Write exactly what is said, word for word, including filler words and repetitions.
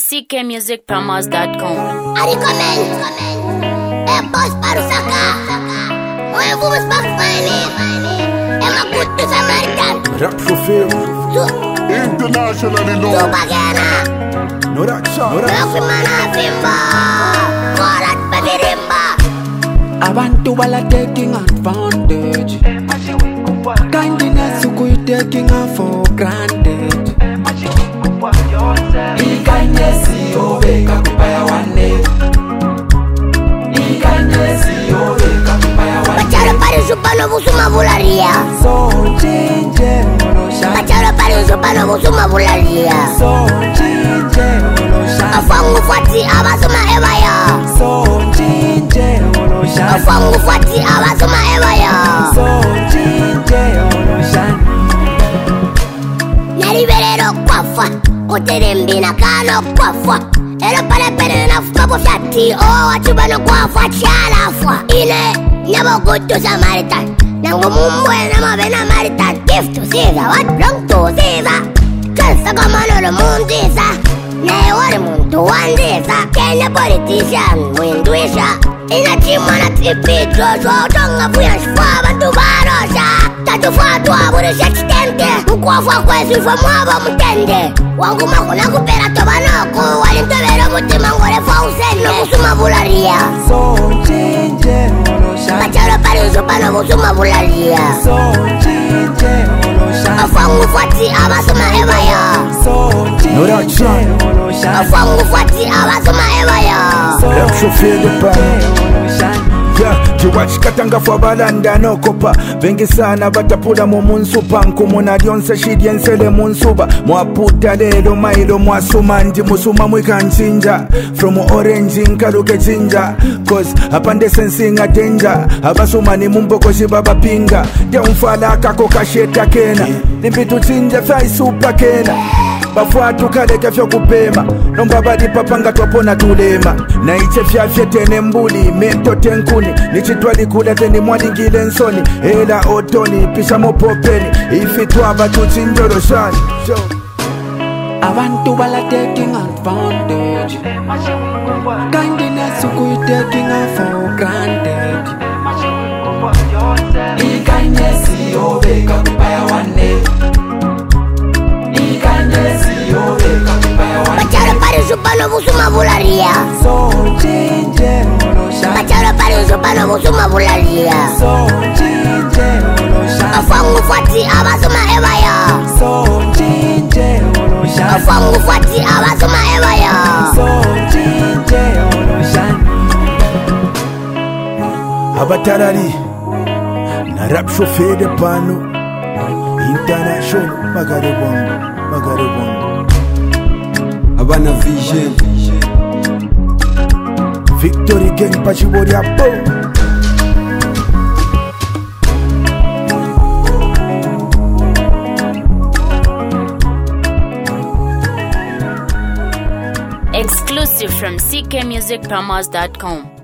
c k music promos dot com. I recommend a boss para o sacar. Ou eu vou me espancar. É uma puta Samaritan. Rap chauffeur internationally known. Tu bagana. No racha, no Não fui mana fimba. Colat babirimba. Abantu bala taking advantage. Kindness you taking her for granted. Kindness you wake up by one day. Kindness you wake up by one day. Bacharo para o chupano vou suma bularia. So ginger olosha. Bacharo para o chupano vou suma bularia. So ginger olosha. Afangu fati abasuma ebaya. So ginger olosha. Afangu fati abasuma ebaya. So ginger olosha. Nariberero kwafa. Uterembina kano kwafa. Era para pere na fuka po fiati. Oh, achubano kwafa chalafwa. Ine, nyabo good to Samaritan. Nango mumbwe na mabena Maritan. Gift to Caesar, what wrong to Caesar. Kansa kamano lo mundisa. Na ewari muntu wandisa. Kenya politician, windwisha. Ina chimana tipi Joshua. Utonga fuya shfa bantu barosha. Tatu fatu abure shekstente. Mkwafa kwezi fwa mwaba mtende. Wangu makuna kupera tobanoko. Walintobero mutima ngore fausen. No kusuma bularia. So ginger olosha. Bacharo pari usupano kusuma bularia. So ginger olosha. Afangu fati abasuma ebaya. So ginger olosha. Afangu fati abasuma ebaya. Rap chauffeur de pas. olosha. Yeah, jiwachikatanga fwa balanda no kopa. Vengi sana batapula mu munsupa. Nkumuna lyonse shidyensele munsuba. Mwaputa lelo mailo mwasuma. Ndi musuma mwika nchinja. From orange nkaluke chinja. Cause apande sensinga danger. Abasuma ni mumboko shibaba pinga. Dia umfala kako kasheta kena. Nimbitu chinja fai super kena. Bafuatu kaleke fyo kupema. Nomba badi papanga twapona tulema. Na iche fya fyetene mbuli. Mento tenkuni. Nichitwali kula teni mwadingile nsoni. Hela otoni pisha mopopeni. Ifi twaba tuchinjolo shani. Abantu bala taking advantage. Kindness you taking her for granted. Kindness you wake up by one day. Kindness you wake up by one day. Bacharo pari usupano kusuma bularia. So ginger olosha. Bacharo pari usupano kusuma bularia. So ginger olosha. Afangu fati abasuma ebaya. So ginger olosha. Afangu fati abasuma ebaya. So ginger olosha. Abatarari na rap chauffeur de pano international. Magare bongo, magare bongo. Abana Vision. Victory gang pachibori apo. Exclusive from c k music promos dot com.